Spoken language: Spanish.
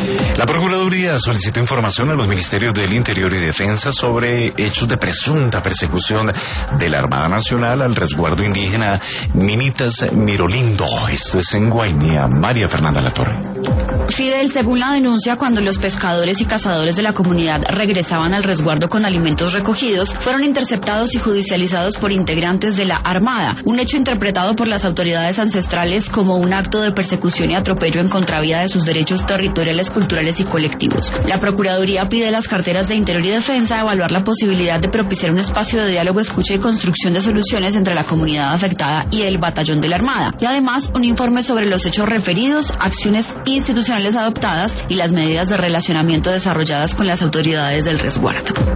La Procuraduría solicitó información a los Ministerios del Interior y Defensa sobre hechos de presunta persecución de la Armada Nacional al resguardo indígena Minitas Mirolindo. Esto es en Guainía. María Fernanda Latorre. Fidel, según la denuncia, cuando los pescadores y cazadores de la comunidad regresaban al resguardo con alimentos recogidos, fueron interceptados y judicializados por integrantes de la Armada, un hecho interpretado por las autoridades ancestrales como un acto de persecución y atropello en contravía de sus derechos territoriales, culturales y colectivos. La Procuraduría pide a las carteras de Interior y Defensa evaluar la posibilidad de propiciar un espacio de diálogo, escucha y construcción de soluciones entre la comunidad afectada y el batallón de la Armada, y además un informe sobre los hechos referidos, acciones institucionales adoptadas y las medidas de relacionamiento desarrolladas con las autoridades del resguardo.